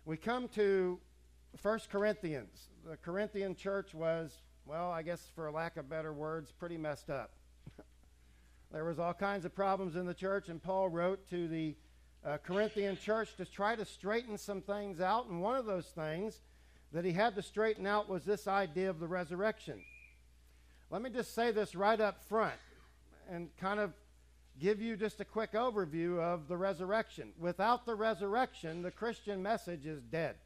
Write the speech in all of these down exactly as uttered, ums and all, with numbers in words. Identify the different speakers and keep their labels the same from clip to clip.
Speaker 1: We come to First Corinthians. The Corinthian church was, well, I guess for lack of better words, pretty messed up. There was all kinds of problems in the church, and Paul wrote to the uh, Corinthian church to try to straighten some things out, and one of those things that he had to straighten out was this idea of the resurrection. Let me just say this right up front and kind of give you just a quick overview of the resurrection. Without the resurrection, the Christian message is dead.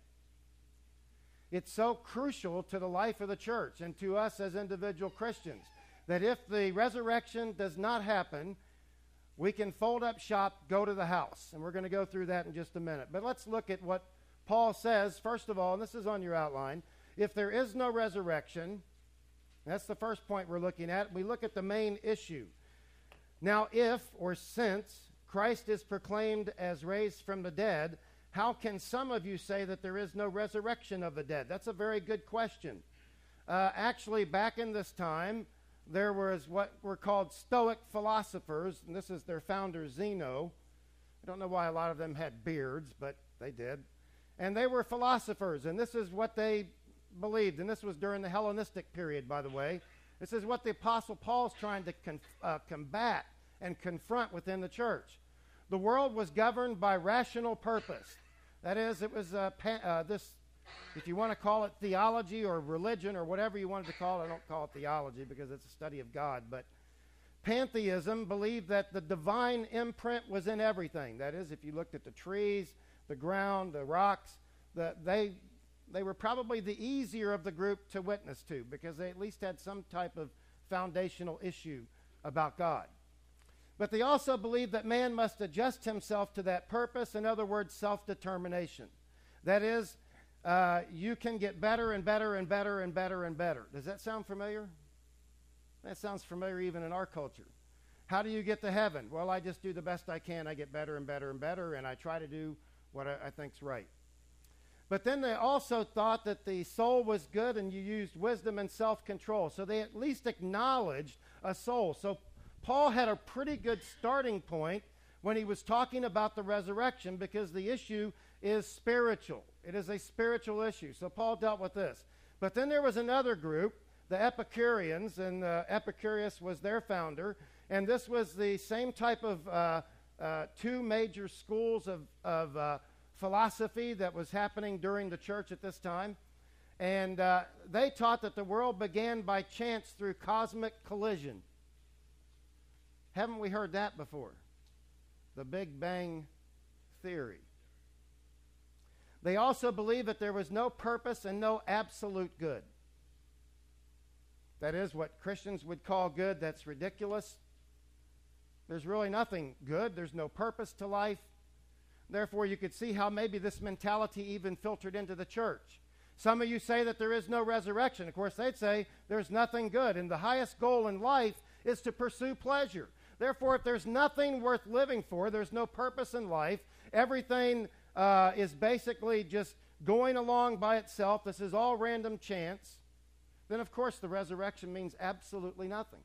Speaker 1: It's so crucial to the life of the church and to us as individual Christians that if the resurrection does not happen, we can fold up shop, go to the house. And we're going to go through that in just a minute. But let's look at what Paul says, first of all, and this is on your outline. If there is no resurrection, that's the first point we're looking at. We look at the main issue. Now, if or since Christ is proclaimed as raised from the dead, how can some of you say that there is no resurrection of the dead? That's a very good question. Uh, actually, back in this time, there was what were called Stoic philosophers, and this is their founder, Zeno. I don't know why a lot of them had beards, but they did. And they were philosophers, and this is what they believed. And this was during the Hellenistic period, by the way. This is what the Apostle Paul's trying to con- uh, combat and confront within the church. The world was governed by rational purpose. That is, it was uh, pa- uh, this, if you want to call it theology or religion or whatever you wanted to call it, I don't call it theology because it's a study of God, but pantheism believed that the divine imprint was in everything. That is, if you looked at the trees, the ground, the rocks, the, they, they were probably the easier of the group to witness to because they at least had some type of foundational issue about God. But they also believed that man must adjust himself to that purpose, in other words, self-determination. That is, uh, you can get better and better and better and better and better. Does that sound familiar? That sounds familiar even in our culture. How do you get to heaven? Well, I just do the best I can. I get better and better and better, and I try to do what I, I think's right. But then they also thought that the soul was good and you used wisdom and self-control. So they at least acknowledged a soul. So Paul had a pretty good starting point when he was talking about the resurrection because the issue is spiritual. It is a spiritual issue. So Paul dealt with this. But then there was another group, the Epicureans, and uh, Epicurus was their founder. And this was the same type of uh, uh, two major schools of, of uh, philosophy that was happening during the church at this time. And uh, they taught that the world began by chance through cosmic collision. Haven't we heard that before? The Big Bang Theory. They also believed that there was no purpose and no absolute good. That is what Christians would call good. That's ridiculous. There's really nothing good. There's no purpose to life. Therefore, you could see how maybe this mentality even filtered into the church. Some of you say that there is no resurrection. Of course, they'd say there's nothing good. And the highest goal in life is to pursue pleasure. Therefore, if there's nothing worth living for, there's no purpose in life, everything uh, is basically just going along by itself, this is all random chance, then of course the resurrection means absolutely nothing.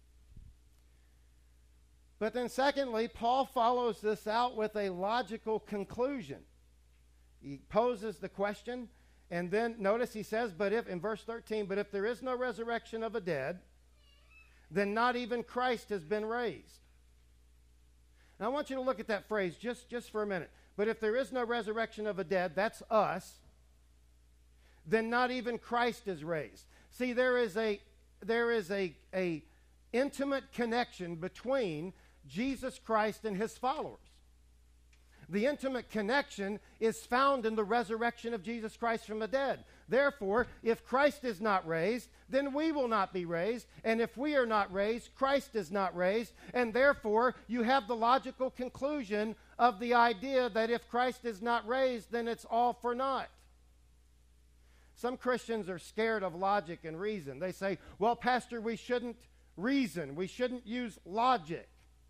Speaker 1: But then secondly, Paul follows this out with a logical conclusion. He poses the question, and then notice he says, but if, in verse thirteen, but if there is no resurrection of the dead, then not even Christ has been raised. Now I want you to look at that phrase just, just for a minute. But if there is no resurrection of the dead, that's us, then not even Christ is raised. See, there is a there is a, a intimate connection between Jesus Christ and his followers. The intimate connection is found in the resurrection of Jesus Christ from the dead. Therefore, if Christ is not raised, then we will not be raised. And if we are not raised, Christ is not raised. And therefore, you have the logical conclusion of the idea that if Christ is not raised, then it's all for naught. Some Christians are scared of logic and reason. They say, well, Pastor, we shouldn't reason. We shouldn't use logic.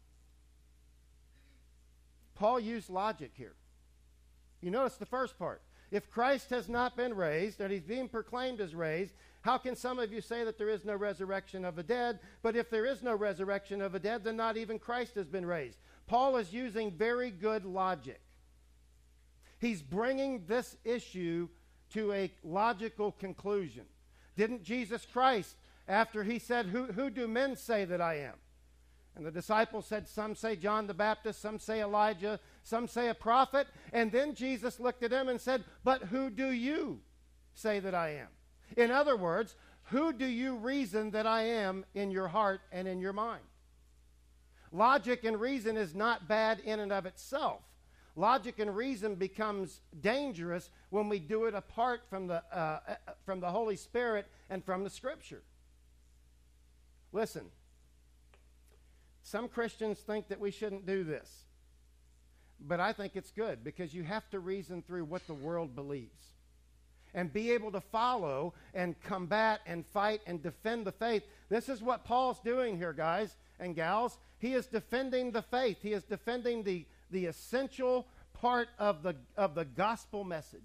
Speaker 1: Paul used logic here. You notice the first part. If Christ has not been raised, and he's being proclaimed as raised, how can some of you say that there is no resurrection of the dead? But if there is no resurrection of the dead, then not even Christ has been raised. Paul is using very good logic. He's bringing this issue to a logical conclusion. Didn't Jesus Christ, after he said, who, who do men say that I am? And the disciples said, some say John the Baptist, some say Elijah, some say a prophet. And then Jesus looked at him and said, but who do you say that I am? In other words, who do you reason that I am in your heart and in your mind? Logic and reason is not bad in and of itself. Logic and reason becomes dangerous when we do it apart from the, uh, from the Holy Spirit and from the Scripture. Listen, some Christians think that we shouldn't do this. But I think it's good because you have to reason through what the world believes and be able to follow and combat and fight and defend the faith. This is what Paul's doing here, guys and gals. He is defending the faith. He is defending the, the essential part of the, of the gospel message.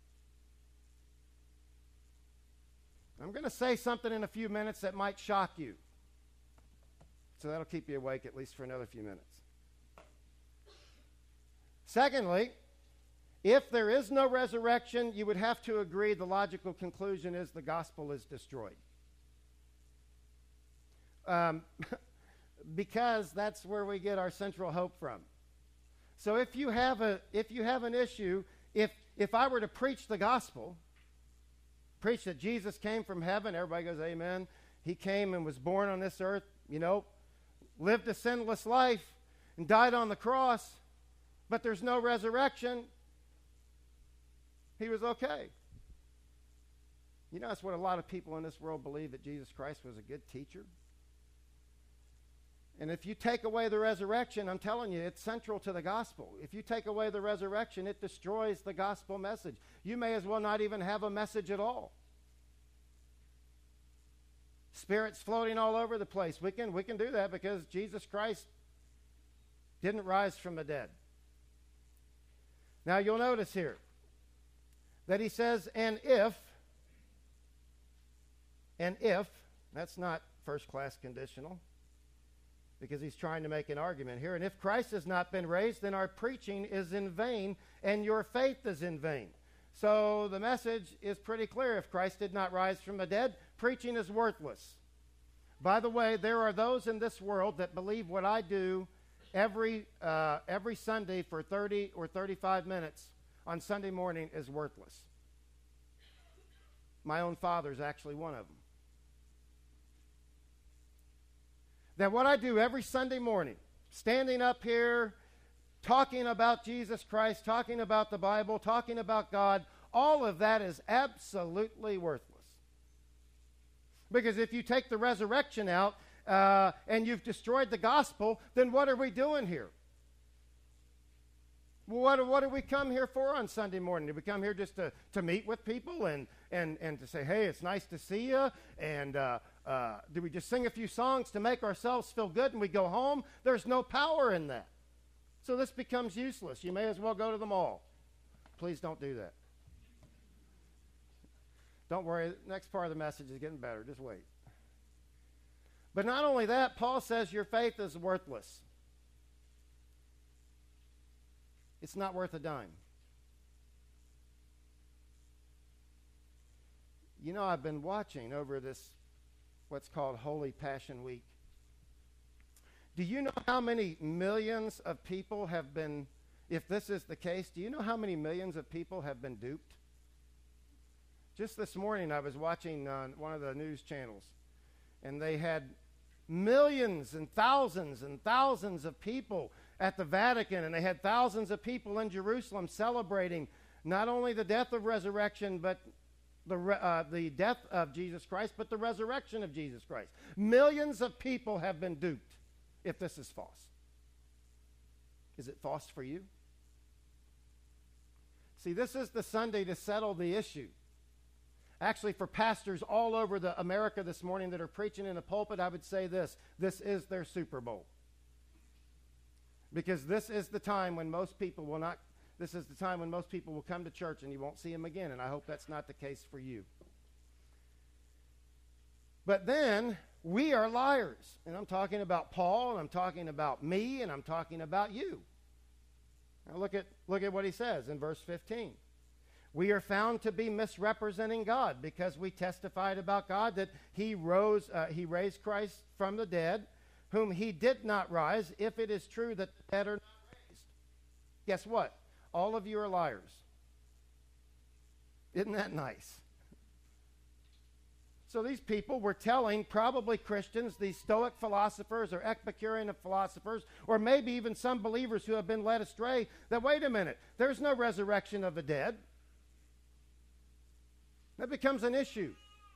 Speaker 1: I'm going to say something in a few minutes that might shock you. So that'll keep you awake at least for another few minutes. Secondly, if there is no resurrection, you would have to agree the logical conclusion is the gospel is destroyed. Um, because that's where we get our central hope from. So if you have a if you have an issue, if if I were to preach the gospel, preach that Jesus came from heaven, everybody goes, amen. He came and was born on this earth, you know, lived a sinless life and died on the cross, but there's no resurrection. He was okay. You know, that's what a lot of people in this world believe, that Jesus Christ was a good teacher. And if you take away the resurrection, I'm telling you, it's central to the gospel. If you take away the resurrection, it destroys the gospel message. You may as well not even have a message at all. Spirits floating all over the place. We can, we can do that because Jesus Christ didn't rise from the dead. Now you'll notice here that he says, and if, and if, that's not first-class conditional, because he's trying to make an argument here. And if Christ has not been raised, then our preaching is in vain, and your faith is in vain. So the message is pretty clear. If Christ did not rise from the dead, preaching is worthless. By the way, there are those in this world that believe what I do every uh, every Sunday for thirty or thirty-five minutes on Sunday morning is worthless. My own father is actually one of them. That what I do every Sunday morning, standing up here, talking about Jesus Christ, talking about the Bible, talking about God, all of that is absolutely worthless. Because if you take the resurrection out uh, and you've destroyed the gospel, then what are we doing here? Well, what, what do we come here for on Sunday morning? Do we come here just to, to meet with people and, and, and to say, hey, it's nice to see you? And uh, uh, do we just sing a few songs to make ourselves feel good and we go home? There's no power in that. So this becomes useless. You may as well go to the mall. Please don't do that. Don't worry, the next part of the message is getting better. Just wait. But not only that, Paul says your faith is worthless. It's not worth a dime. You know, I've been watching over this, what's called Holy Passion Week. Do you know how many millions of people have been, if this is the case, do you know how many millions of people have been duped? Just this morning I was watching uh, one of the news channels, and they had millions and thousands and thousands of people at the Vatican, and they had thousands of people in Jerusalem celebrating not only the death of resurrection, but the, uh, the death of Jesus Christ, but the resurrection of Jesus Christ. Millions of people have been duped if this is false. Is it false for you? See, this is the Sunday to settle the issue. Actually, for pastors all over the America this morning that are preaching in the pulpit, I would say this: this is their Super Bowl. Because this is the time when most people will not, this is the time when most people will come to church and you won't see them again, and I hope that's not the case for you. But then, we are liars. And I'm talking about Paul, and I'm talking about me, and I'm talking about you. Now look at, look at what he says in verse fifteen. We are found to be misrepresenting God because we testified about God that he rose, uh, he raised Christ from the dead, whom he did not rise, if it is true that the dead are not raised. Guess what? All of you are liars. Isn't that nice? So these people were telling probably Christians, these Stoic philosophers or Epicurean philosophers, or maybe even some believers who have been led astray, that wait a minute, there's no resurrection of the dead. That becomes an issue.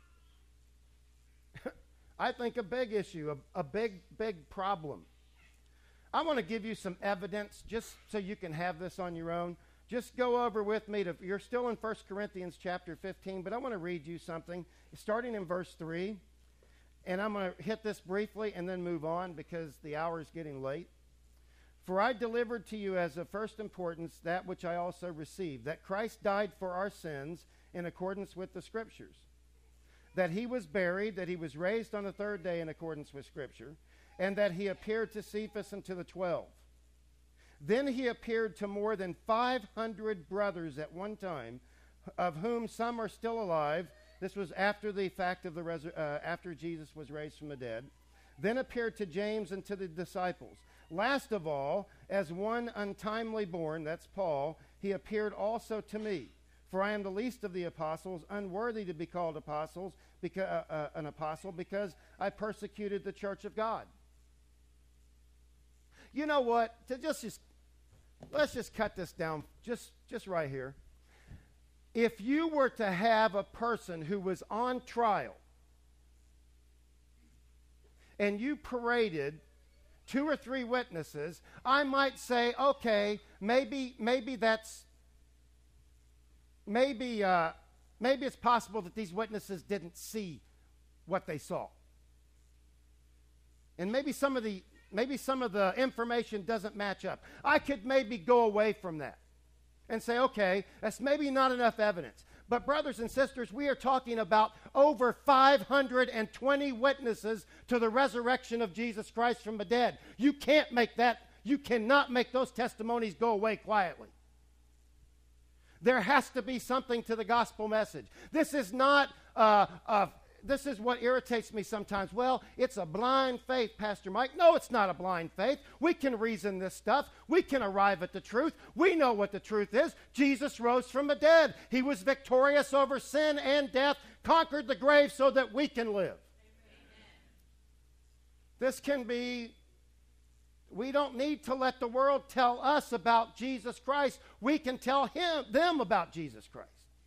Speaker 1: I think a big issue, a, a big, big problem. I want to give you some evidence just so you can have this on your own. Just go over with me to, you're still in First Corinthians chapter fifteen, but I want to read you something starting in verse three. And I'm going to hit this briefly and then move on because the hour is getting late. For I delivered to you as of first importance that which I also received, that Christ died for our sins in accordance with the Scriptures, that he was buried, that he was raised on the third day in accordance with Scripture, and that he appeared to Cephas and to the twelve. Then he appeared to more than five hundred brothers at one time, of whom some are still alive. This was after the fact of the resur- uh, after Jesus was raised from the dead. Then appeared to James and to the disciples. Last of all, as one untimely born, that's Paul, he appeared also to me. For I am the least of the apostles, unworthy to be called apostles, because, uh, uh, an apostle, because I persecuted the church of God. You know what? To just, just let's just cut this down, just just right here. If you were to have a person who was on trial, and you paraded two or three witnesses, I might say, okay, maybe maybe that's. Maybe, uh, maybe it's possible that these witnesses didn't see what they saw. And maybe some of the, maybe some of the information doesn't match up. I could maybe go away from that and say, okay, that's maybe not enough evidence. But brothers and sisters, we are talking about over five hundred twenty witnesses to the resurrection of Jesus Christ from the dead. You can't make that, you cannot make those testimonies go away quietly. There has to be something to the gospel message. This is not, uh, uh, this is what irritates me sometimes. Well, it's a blind faith, Pastor Mike. No, it's not a blind faith. We can reason this stuff. We can arrive at the truth. We know what the truth is. Jesus rose from the dead. He was victorious over sin and death, conquered the grave so that we can live. Amen. This can be... We don't need to let the world tell us about Jesus Christ. We can tell him, them about Jesus Christ.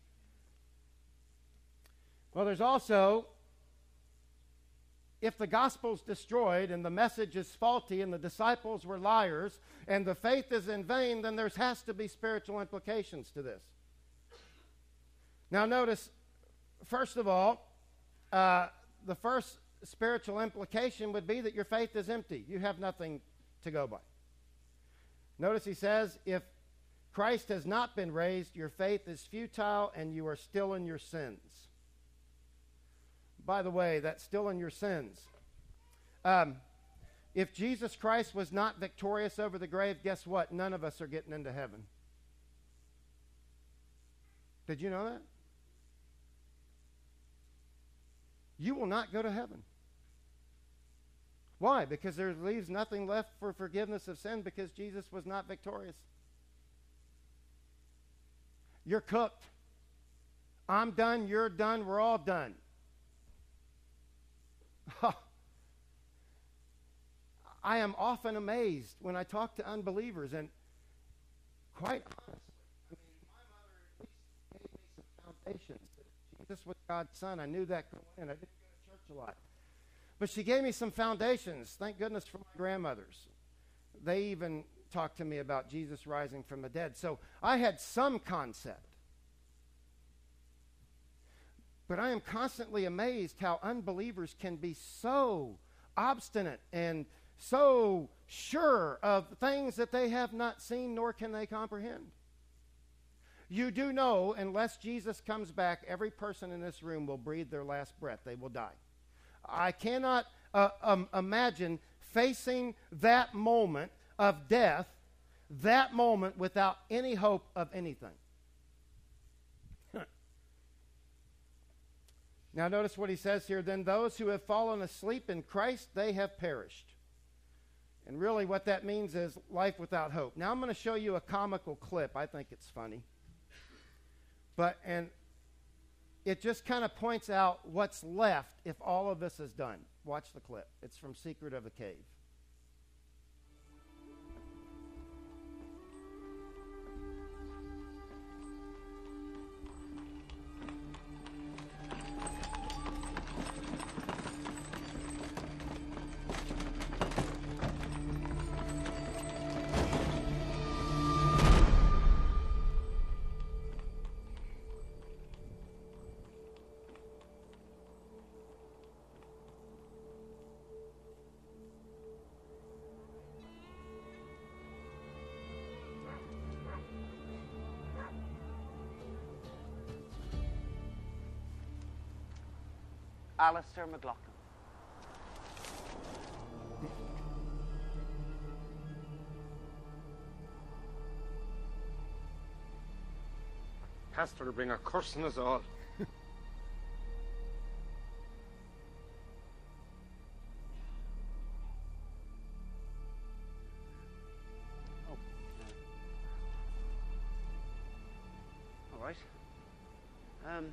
Speaker 1: Well, there's also, if the gospel's destroyed and the message is faulty and the disciples were liars and the faith is in vain, then there has to be spiritual implications to this. Now notice, first of all, uh, the first spiritual implication would be that your faith is empty. You have nothing to go by. Notice he says, if Christ has not been raised, your faith is futile and you are still in your sins. By the way, that's still in your sins. Um, if Jesus Christ was not victorious over the grave, guess what? None of us are getting into heaven. Did you know that? You will not go to heaven. Why? Because there leaves nothing left for forgiveness of sin because Jesus was not victorious. You're cooked. I'm done. You're done. We're all done. I am often amazed when I talk to unbelievers, and quite honestly, I mean, my mother at least gave me some foundations. Jesus was God's son. I knew that going in. I didn't go to church a lot. But she gave me some foundations. Thank goodness for my grandmothers. They even talked to me about Jesus rising from the dead. So I had some concept. But I am constantly amazed how unbelievers can be so obstinate and so sure of things that they have not seen nor can they comprehend. You do know, unless Jesus comes back, every person in this room will breathe their last breath. They will die. I cannot uh, um, imagine facing that moment of death that moment without any hope of anything. Now notice what he says here. Then those who have fallen asleep in Christ, they have perished. And really what that means is life without hope. Now I'm going to show you a comical clip. I think it's funny. But, and it just kind of points out what's left if all of this is done. Watch the clip. It's from Secret of a Cave.
Speaker 2: Alistair McLaughlin.
Speaker 3: Pastor will bring a curse on us all.
Speaker 2: Oh. All right. Um...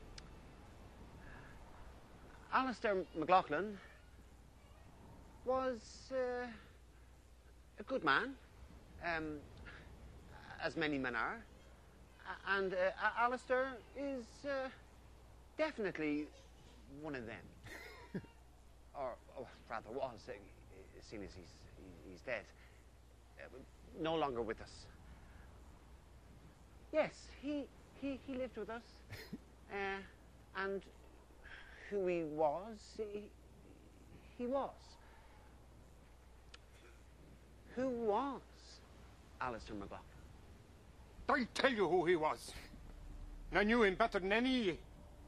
Speaker 2: Alistair McLaughlin was uh, a good man, um, as many men are, and uh, Alistair is uh, definitely one of them, or, or rather was, uh, seeing as he's, he's dead, uh, no longer with us. Yes, he, he, he lived with us, uh, and who he was, he, he was. Who was Alistair McLaughlin?
Speaker 3: I tell you who he was. And I knew him better than any.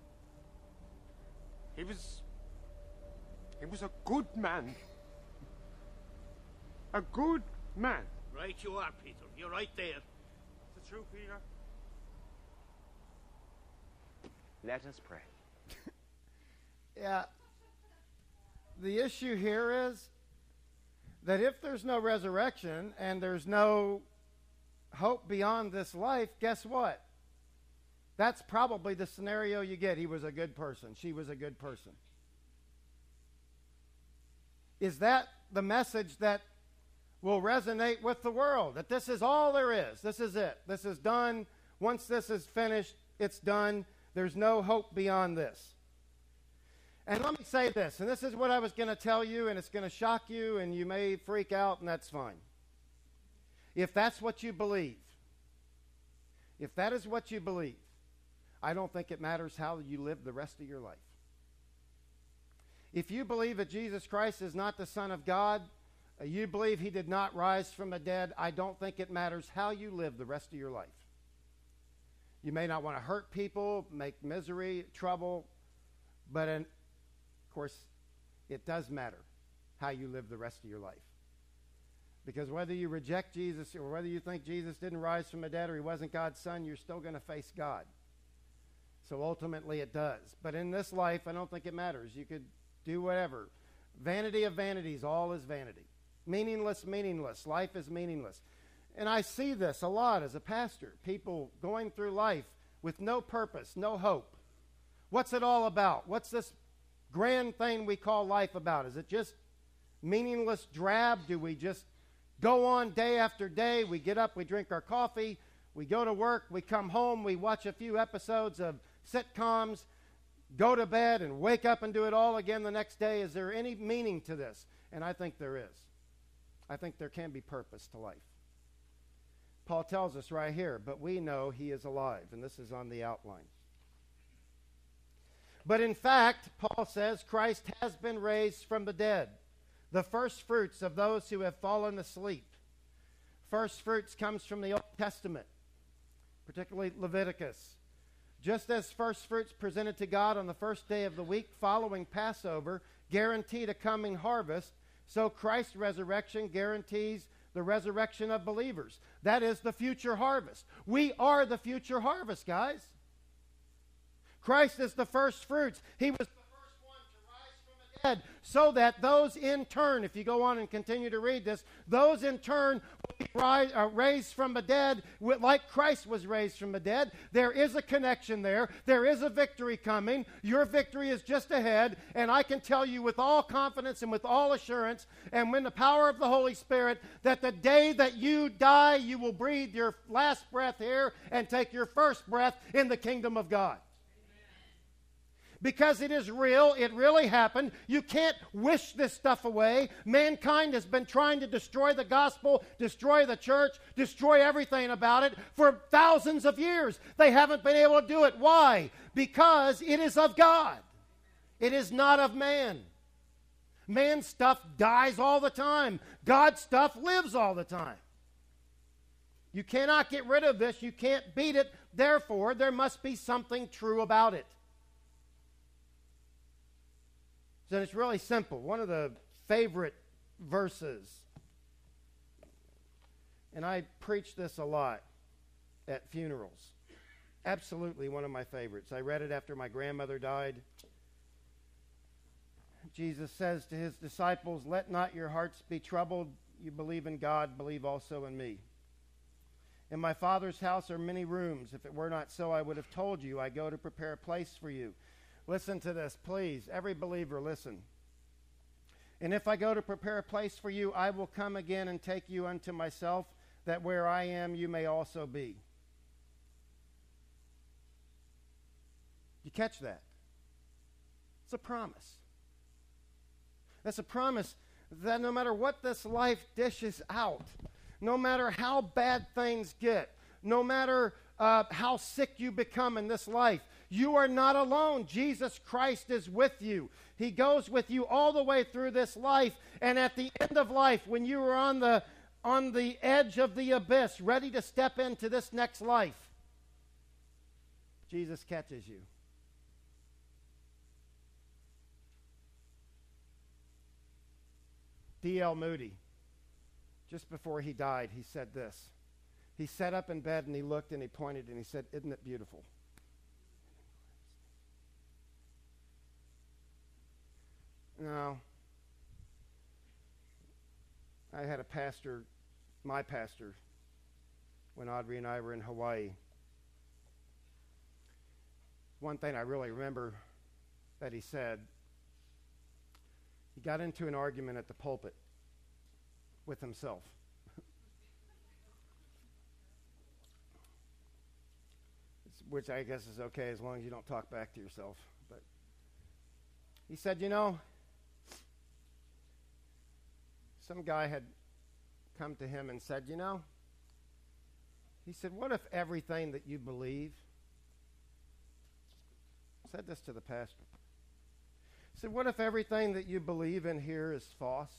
Speaker 3: He was... He was a good man. A good man.
Speaker 4: Right you are, Peter. You're right there.
Speaker 3: Is it true, Peter?
Speaker 2: Let us pray.
Speaker 1: Yeah. The issue here is that if there's no resurrection and there's no hope beyond this life, guess what? That's probably the scenario you get. He was a good person. She was a good person. Is that the message that will resonate with the world? That this is all there is. This is it. This is done. Once this is finished, it's done. There's no hope beyond this. And let me say this, and this is what I was going to tell you, and it's going to shock you, and you may freak out, and that's fine. If that's what you believe, if that is what you believe, I don't think it matters how you live the rest of your life. If you believe that Jesus Christ is not the Son of God, uh, you believe he did not rise from the dead, I don't think it matters how you live the rest of your life. You may not want to hurt people, make misery, trouble, but in Of course, it does matter how you live the rest of your life. Because whether you reject Jesus or whether you think Jesus didn't rise from the dead or he wasn't God's son, you're still going to face God. So ultimately it does. But in this life, I don't think it matters. You could do whatever. Vanity of vanities, all is vanity. Meaningless, meaningless. Life is meaningless. And I see this a lot as a pastor. People going through life with no purpose, no hope. What's it all about? What's this grand thing we call life about? Is it just meaningless drab? Do we just go on day after day? We get up, we drink our coffee, we go to work, we come home, we watch a few episodes of sitcoms, go to bed and wake up and do it all again the next day. Is there any meaning to this? And I think there is. I think there can be purpose to life. Paul tells us right here, but we know he is alive, and this is on the outline. But in fact, Paul says, Christ has been raised from the dead, the first fruits of those who have fallen asleep. First fruits comes from the Old Testament, particularly Leviticus. Just as first fruits presented to God on the first day of the week following Passover guaranteed a coming harvest, so Christ's resurrection guarantees the resurrection of believers. That is the future harvest. We are the future harvest, guys. Christ is the first fruits. He was the first one to rise from the dead, so that those in turn, if you go on and continue to read this, those in turn will be rise, uh, raised from the dead like Christ was raised from the dead. There is a connection there. There is a victory coming. Your victory is just ahead, and I can tell you with all confidence and with all assurance and with the power of the Holy Spirit that the day that you die, you will breathe your last breath here and take your first breath in the kingdom of God. Because it is real. It really happened. You can't wish this stuff away. Mankind has been trying to destroy the gospel, destroy the church, destroy everything about it for thousands of years. They haven't been able to do it. Why? Because it is of God. It is not of man. Man stuff dies all the time. God stuff lives all the time. You cannot get rid of this. You can't beat it. Therefore, there must be something true about it. So it's really simple. One of the favorite verses, and I preach this a lot at funerals. Absolutely one of my favorites. I read it after my grandmother died. Jesus says to his disciples, "Let not your hearts be troubled. You believe in God, believe also in me. In my Father's house are many rooms. If it were not so, I would have told you. I go to prepare a place for you." Listen to this, please. Every believer, listen. "And if I go to prepare a place for you, I will come again and take you unto myself, that where I am, you may also be." You catch that? It's a promise. That's a promise that no matter what this life dishes out, no matter how bad things get, no matter uh, how sick you become in this life, you are not alone. Jesus Christ is with you. He goes with you all the way through this life. And at the end of life, when you are on the, on the edge of the abyss, ready to step into this next life, Jesus catches you. D L Moody, just before he died, he said this. He sat up in bed and he looked and he pointed and he said, "Isn't it beautiful?" Now, I had a pastor, my pastor, when Audrey and I were in Hawaii. One thing I really remember that he said, he got into an argument at the pulpit with himself. Which I guess is okay as long as you don't talk back to yourself. But he said, you know, some guy had come to him and said, you know, he said, what if everything that you believe, said this to the pastor, he said, what if everything that you believe in here is false?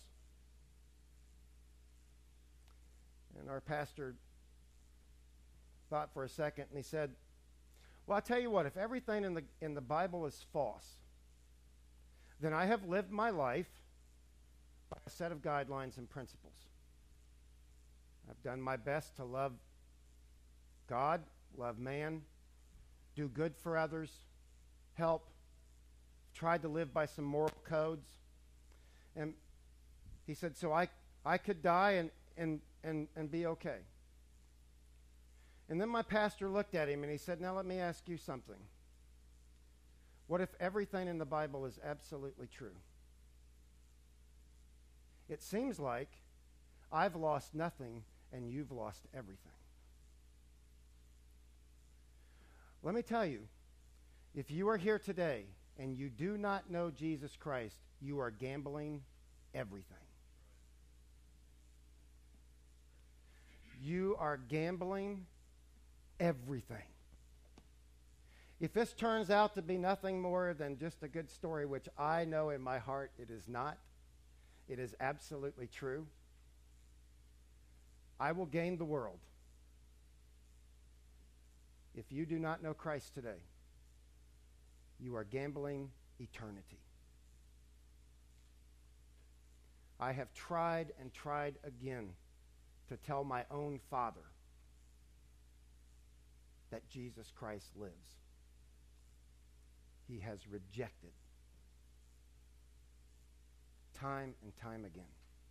Speaker 1: And our pastor thought for a second and he said, well, I'll tell you what, if everything in the in the Bible is false, then I have lived my life by a set of guidelines and principles. I've done my best to love God, love man, do good for others, help, tried to live by some moral codes. And he said, so I, I could die and, and, and, and be okay. And then my pastor looked at him and he said, now let me ask you something. What if everything in the Bible is absolutely true? It seems like I've lost nothing and you've lost everything. Let me tell you, if you are here today and you do not know Jesus Christ, you are gambling everything. You are gambling everything. If this turns out to be nothing more than just a good story, which I know in my heart it is not, it is absolutely true, I will gain the world. If you do not know Christ today, you are gambling eternity. I have tried and tried again to tell my own father that Jesus Christ lives. He has rejected time and time again.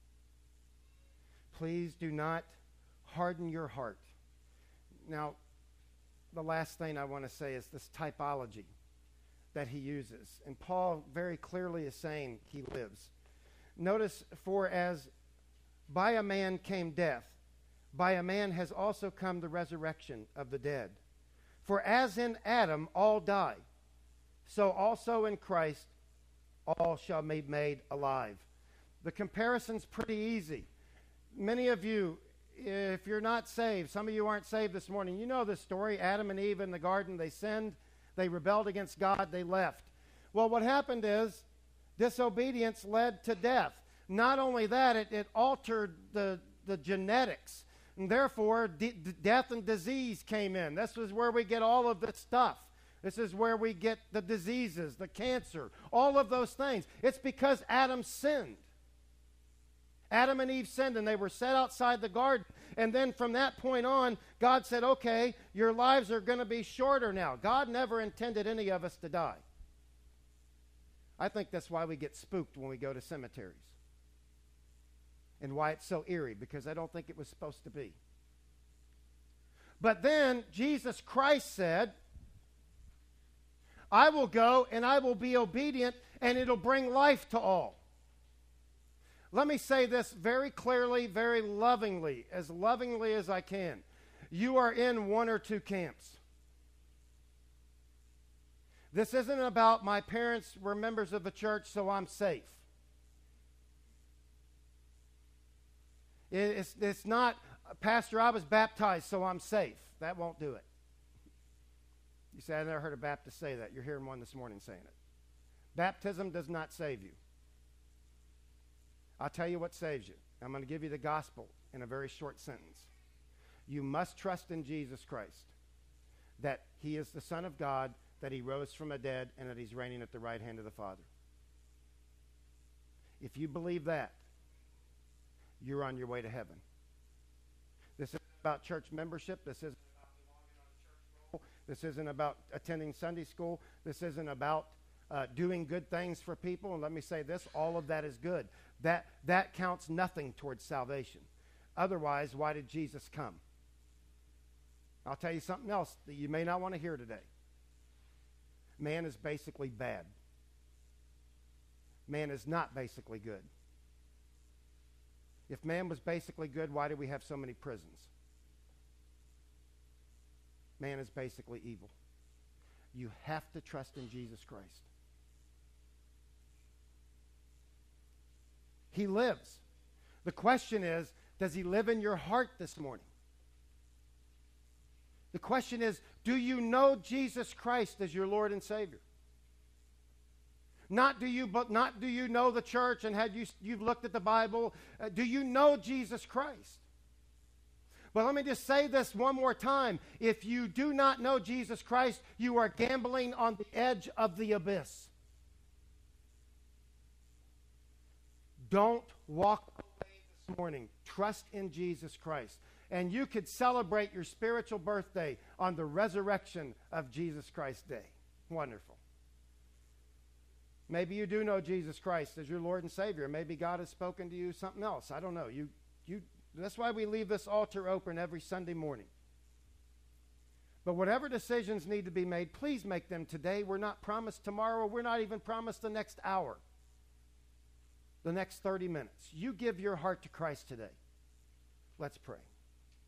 Speaker 1: Please do not harden your heart. Now, the last thing I want to say is this typology that he uses. And Paul very clearly is saying he lives. Notice, for as by a man came death, by a man has also come the resurrection of the dead. For as in Adam all die, so also in Christ all shall be made alive. The comparison's pretty easy. Many of you, if you're not saved, some of you aren't saved this morning, you know this story. Adam and Eve in the garden, they sinned, they rebelled against God, they left. Well, what happened is disobedience led to death. Not only that, it, it altered the, the genetics. And therefore, de- death and disease came in. This is where we get all of this stuff. This is where we get the diseases, the cancer, all of those things. It's because Adam sinned. Adam and Eve sinned, and they were set outside the garden. And then from that point on, God said, okay, your lives are going to be shorter now. God never intended any of us to die. I think that's why we get spooked when we go to cemeteries. And why it's so eerie, because I don't think it was supposed to be. But then Jesus Christ said, I will go and I will be obedient, and it'll bring life to all. Let me say this very clearly, very lovingly, as lovingly as I can. You are in one or two camps. This isn't about my parents were members of the church, so I'm safe. It's, it's not, Pastor, I was baptized, so I'm safe. That won't do it. You say, I never heard a Baptist say that. You're hearing one this morning saying it. Baptism does not save you. I'll tell you what saves you. I'm going to give you the gospel in a very short sentence. You must trust in Jesus Christ, that he is the Son of God, that he rose from the dead, and that he's reigning at the right hand of the Father. If you believe that, you're on your way to heaven. This isn't about church membership. This isn't about belonging on a church roll. This isn't about attending Sunday school. This isn't about uh, doing good things for people. And let me say this, all of that is good. That, that counts nothing towards salvation. Otherwise, why did Jesus come? I'll tell you something else that you may not want to hear today. Man is basically bad. Man is not basically good. If man was basically good, why do we have so many prisons? Man is basically evil. You have to trust in Jesus Christ. He lives. The question is, does he live in your heart this morning? The question is, do you know Jesus Christ as your Lord and Savior? Not do you, but not do you know the church and had you you've looked at the Bible. Uh, do you know Jesus Christ? But let me just say this one more time. If you do not know Jesus Christ, you are gambling on the edge of the abyss. Don't walk away this morning. Trust in Jesus Christ. And you could celebrate your spiritual birthday on the resurrection of Jesus Christ Day. Wonderful. Maybe you do know Jesus Christ as your Lord and Savior. Maybe God has spoken to you something else. I don't know. You, you, that's why we leave this altar open every Sunday morning. But whatever decisions need to be made, please make them today. We're not promised tomorrow. We're not even promised the next hour, the next thirty minutes. You give your heart to Christ today. Let's pray.